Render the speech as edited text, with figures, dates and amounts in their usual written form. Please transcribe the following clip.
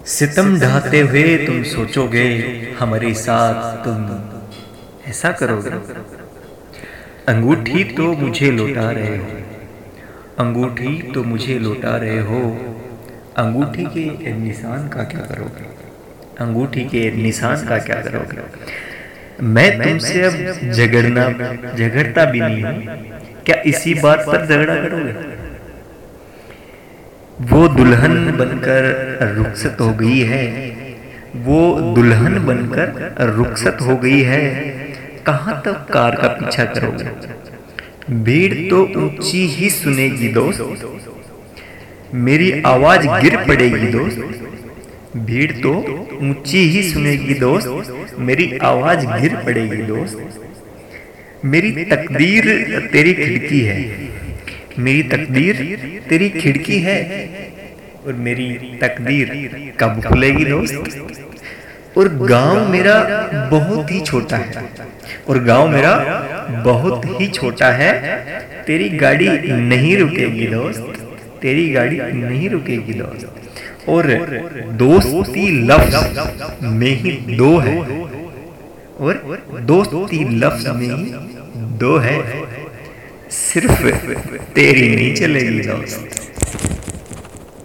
सितम ढाते हुए तुम सोचोगे हमारे साथ तुम ऐसा करोगे। अंगूठी तो मुझे लौटा रहे हो, अंगूठी तो मुझे लौटा रहे हो। अंगूठी के निशान का क्या करोगे, अंगूठी के निशान का क्या करोगे। मैं तुमसे अब झगड़ता भी नहीं हूँ, क्या इसी बात पर झगड़ा करोगे। वो दुल्हन बनकर रुखसत हो गई है, वो दुल्हन बनकर रुखसत हो गई है। कहाँ तक कार का पीछा करोगे। भीड़ तो ऊंची ही सुनेगी दोस्त, मेरी आवाज गिर पड़ेगी दोस्त। भीड़ तो ऊंची ही सुनेगी दोस्त, मेरी आवाज गिर पड़ेगी दोस्त। मेरी तकदीर तेरी खिड़की है, मेरी तकदीर तेरी खिड़की है, और मेरी तकदीर कब खुलेगी दोस्त। और गांव मेरा बहुत ही छोटा है, और गांव मेरा बहुत ही छोटा है। तेरी गाड़ी नहीं रुकेगी दोस्त, तेरी गाड़ी नहीं रुकेगी दोस्त। और दोस्ती लफ्ज में ही दो है, और दोस्ती लफ्ज में ही दो है। सिर्फ तेरी नहीं चलेगी दोस्त।